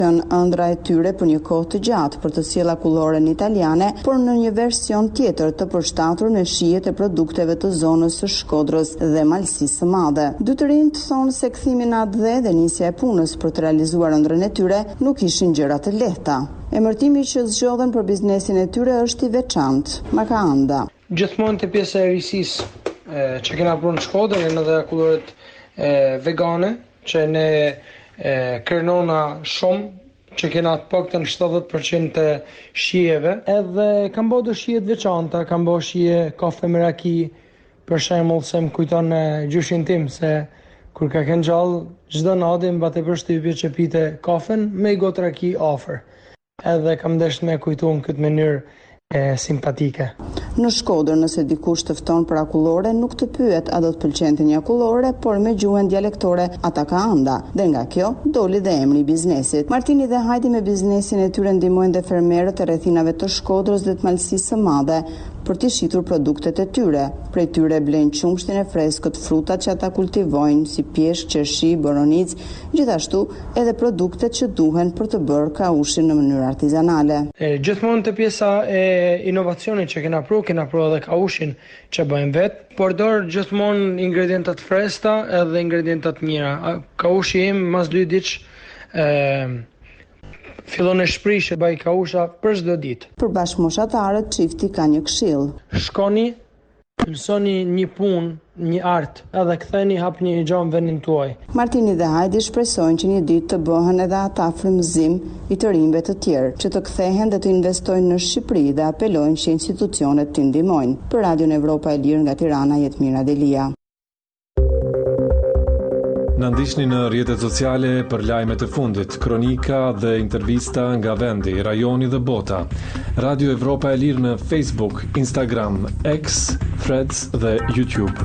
ëndra e tyre për një kohë të gjatë për të sjella kulloren italiane, por në një version tjetër të përshtatur me shijet e produkteve të zonës së Shkodrës dhe Malësisë së Madhe. Dy të rinjt thonë se kthimi në atë dhe nisja e punës për të realizuar ëndrrën e tyre nuk ishin gjëra të lehta. Emërtimi që zgjodhen për biznesin e tyre është i veçantë. Makaanda. Gjithmonë të pjesa e risisë që kena bërë në Shkodër janë edhe kulloret vegane, që ne krenona shumë që kena të paktën 70% të shijeve, edhe kam bërë shije të veçanta, kam bërë shije kafe me raki, për shembull se më kujton gjyshin tim se kur ka qenë gjallë çdo natë mbate përshtypje që pite kafen me i gotë raki afër. Edhe kam dashur me kujtuar në këtë mënyrë simpatike. Në Shkodër, nëse dikush të fton për akullore, nuk të pyet a do të pëlqente një akullore, por me gjuhën dialektore ata ka anda. Dhe nga kjo doli dhe emri i biznesit. Martini dhe Hajdi me biznesin e tyre ndihmojnë dhe fermerët e rrethinave të Shkodrës dhe të Malësisë së Madhe për të shitur produktet e tyre. Prej tyre blejnë qumshtin e freskët, frutat që ata kultivojnë, si pjeshk, qershi, boronicë, gjithashtu edhe produktet që duhen për të bërë kaushin në mënyrë artizanale. Gjithmonë të pjesa e inovacionit që kena pru edhe kaushin që bëjmë vetë, përdor gjithmonë ingredientat freskëta edhe ingredientat mira. Kaushi im mas 2 ditë fillon e shprishë baj kausha për çdo ditë. Për bashkëmoshatarët çifti ka një këshill. Shkoni, mësoni një punë, një art, edhe ktheni hapni një gjë në vendin tuaj. Martini dhe Hajdi shpresojnë që një ditë të bëhen edhe ata frymëzim i të rinjve të tjerë, që të kthehen dhe të investojnë në Shqipëri dhe apelojnë që institucionet t'i ndihmojnë. Për Radion Evropa e Lirë nga Tirana, Jetmira Delia. Në ndiqni në rrjetet sociale për lajmet e fundit, kronika dhe intervista nga vendi, rajoni dhe bota. Radio Evropa e Lirë në Facebook, Instagram, X, Threads dhe YouTube.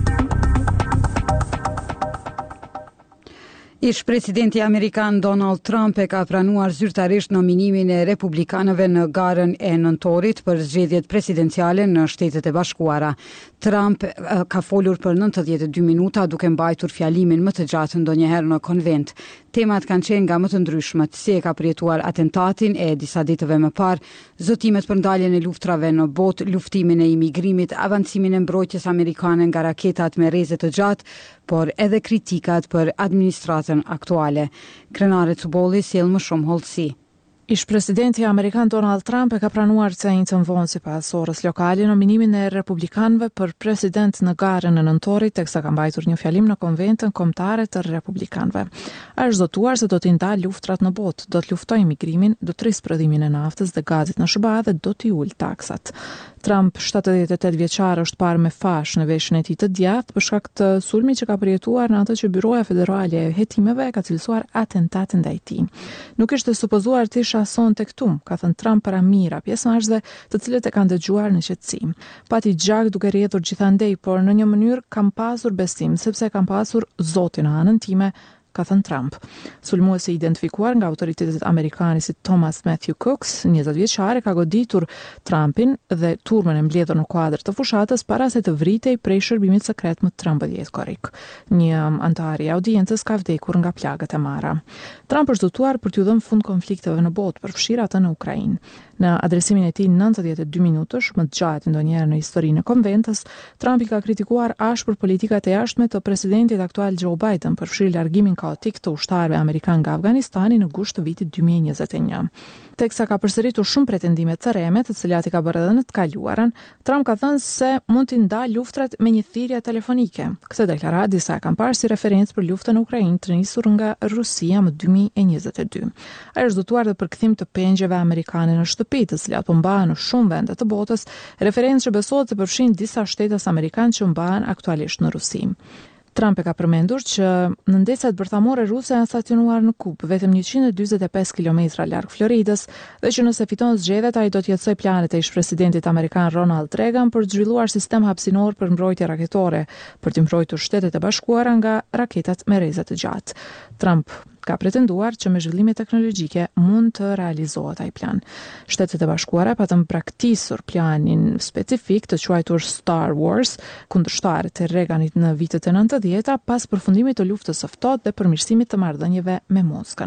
Ish presidenti amerikan Donald Trump e ka pranuar zyrtarisht nominimin e republikanëve në garën e nëntorit për zgjedhjet presidenciale në Shtetet e Bashkuara. Trump ka folur për 92 minuta duke mbajtur fjalimin më të gjatë ndonjëherë në konvent. Temat kanë qenë nga më të ndryshmet, si e ka përjetuar atentatin e disa ditëve më parë, zotimet për ndaljen e luftrave në botë, luftimin e imigrimit, avancimin e mbrojtjes amerikane nga raketat me rreze të gjatë, por edhe kritikat për administratën aktuale. Krenare Cubolli sjell më shumë hollësi. Ish presidenti amerikan Donald Trump e ka pranuar të njëjtën vonë sipas orës lokale nominimin e republikanëve për president në garën e nëntorit, teksa ka mbajtur një fjalim në konventën kombëtare të republikanëve. Ai është zotuar se do t'i ndalë luftrat në botë, do të luftojë imigrimin, do të rrisë prodhimin e naftës dhe gazit në SBA dhe do t'i ulë taksat. Trump, 78 vjeçar, është parë me fash në veshën e tij të djathtë për shkak të sulmit që ka përjetuar në atë që Byroja Federale e Hetimeve ka cilësuar atentat ndaj tij. Nuk ishte supozuar të shason tek tum, ka thënë Trump para mira pjesëmarrësve, të cilët e kanë dëgjuar në qetësim. Pati gjak duke rrjetur gjithandej, por në një mënyrë kam pasur besim sepse kam pasur Zotin në anën time, ka thënë Trump. Sulmuesi identifikuar nga autoritetet amerikane si Thomas Matthew Cooks, 20 vjeçar, ka goditur Trumpin dhe turmën e mbledhur në kuadër të fushatës para se të vritej prej shërbimit sekret më 13 korrik. Një antar i audiencës ka vdekur nga plagët e marra. Trump është zotuar për t'u dhënë fund konflikteve në botë, përfshirë atë në Ukrainë. Në adresimin e tij 92 minutësh, më të gjatë ndonjëherë në historinë e konventës, Trump i ka kritikuar ashpër politikat e jashtme të presidentit aktual Joe Biden, përfshirë largimin kaotik të ushtarëve amerikan nga Afganistani në gusht të vitit 2021. Teksa ka përsëritur shumë pretendime të rreme, të cilat i ka bërë edhe në të kaluarën, Trump ka thënë se mund t'i ndalë luftrat me një thirrje telefonike. Këtë deklaratë disa e kanë parë si referencë për luftën në Ukrainë të nisur nga Rusia më 2022. Ai është zotuar dhe për kthim të pengjeve amerikane në shtëpi, të cilat po mbahen në shumë vende të botës, referencë që besohet se përfshin disa shtetas amerikanë që mbahen aktualisht në Rusi. Trump e ka përmendur që në ndesat bërthamore ruse janë stacionuar në Kubë, vetëm 145 kilometra larg Floridës, dhe që nëse fiton zgjedhjet ai do të jetësoj planet e ish-presidentit amerikan Ronald Reagan për të zhvilluar sistem hapësinor për mbrojtje raketore, për të mbrojtur Shtetet e Bashkuara nga raketat me rreze të gjatë. Trump ka pretenduar që me zhvillime teknologjike mund të realizohet ai plan. Shtetet e Bashkuara patën braktisur planin specifik të quajtur Star Wars, kundërshtar të Reaganit në vitet e 90-ta pas përfundimit të luftës së ftohtë dhe përmirësimit të marrëdhënieve me Moskën.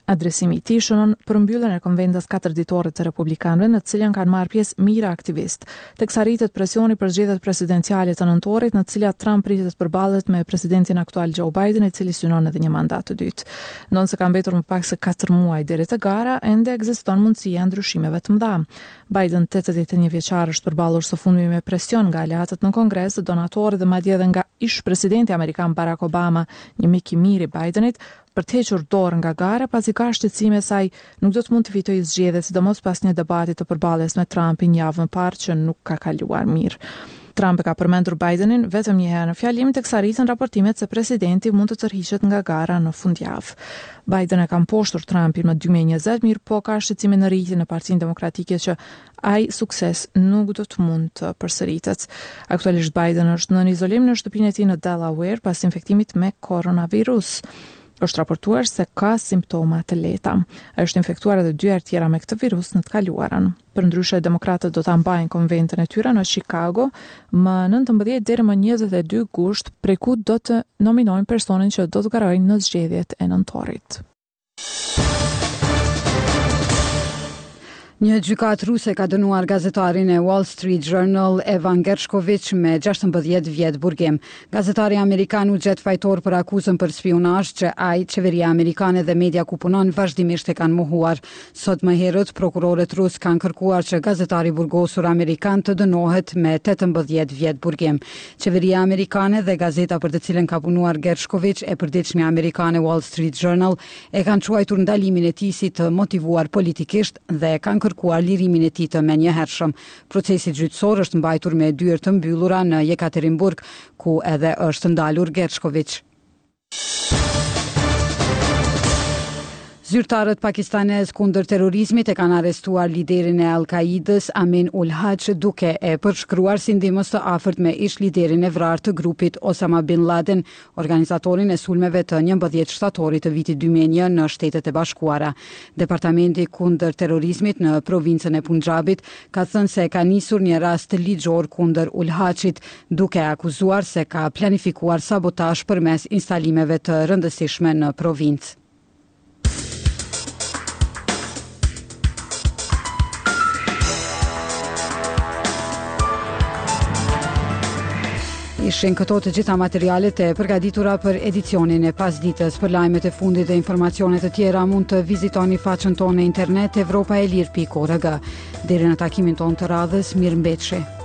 Adresimi i tij shënon përmbylljen e konventës 4 ditore të republikanëve në të cilën kanë marrë pjesë mijëra aktivist, teksa rritet presioni për zgjedhjet presidenciale të nëntorit, në të cilat Trump pritet të përballet me presidentin aktual Joe Biden, i cili synon edhe një mandat të dytë. Ndonë se ka mbetur më pak se 4 muaj deri te gara, ende ekziston mundësia e ndryshimeve të mëdha. Biden, 81 vjeçar, është përballur së fundmi me presion nga aleatët në Kongres, donatorë dhe madje edhe nga ish presidenti amerikan Barack Obama, një mik i mirë i Bidenit, për të hequr dorë nga gara, pasi ka shqetësime se ai nuk do të mund të fitojë zgjedhjet, sidomos pas një debati të përballjes me Trumpin një javë më parë që nuk ka kaluar mirë. Trump e ka përmendur Bidenin vetëm një herë në fjalim, teksa rritën raportimet se presidenti mund të tërhiqet nga gara në fundjavë. Biden e ka mposhtur Trumpin në 2020, mirë po ka shqetësime në rritje në Partinë Demokratike që ai sukses nuk do të mund të përsëritet. Aktualisht Biden është në izolim në shtëpinë e tij në Delaware pas infektimit me koronavirus. Është raportuar se ka simptoma të lehta. Ai është infektuar edhe 2 herë tjera me këtë virus në të kaluarën. Përndryshe, demokratët do ta mbajnë konventën e tyre në Chicago më 19 deri më 22 gusht, prej ku do të nominojnë personin që do të garojnë në zgjedhjet e nëntorit. Një gjykat ruse ka dënuar gazetarin e Wall Street Journal Evan Gershkovich me 16 vjet burgim. Gazetari amerikan u gjet fajtor për akuzën për spionazh që ai, qeveria amerikane dhe media ku punon vazhdimisht e kanë mohuar. Sot më herët prokurorët rus kanë kërkuar që gazetari burgosur amerikan të dënohet me 18 vjet burgim. Qeveria amerikane dhe gazeta për të cilën ka punuar Gershkovich, e përditshme amerikane Wall Street Journal, e kanë quajtur ndalimin e tij si të motivuar politikisht dhe kanë kërkuar lirimin e tij të menjëhershëm. Procesi gjyqësor është mbajtur me dyert të mbyllura në Jekaterinburg, ku edhe është ndalur Gershkovich. Zyrtarët pakistanez kundër terrorizmit e kanë arrestuar liderin e Al-Qaidës Amin ul Haj, duke e përshkruar si ndihmës të afërt me ish liderin e vrarë të grupit Osama bin Laden, organizatorin e sulmeve të 11 shtatorit të vitit 2001 në Shtetet e Bashkuara. Departamenti kundër terrorizmit në provincën e Punjabit ka thënë se ka nisur një rast ligjor kundër ul Hajit, duke akuzuar se ka planifikuar sabotazh përmes instalimeve të rëndësishme në provincë. Ishin këto të gjitha materialet e përgatitura për edicionin e pasdites. Për lajmet e fundit dhe informacionet të tjera mund të vizitoni faqen tonë në internet evropaelir.org. Deri në takimin tonë të radhës, mirëmbëjtje.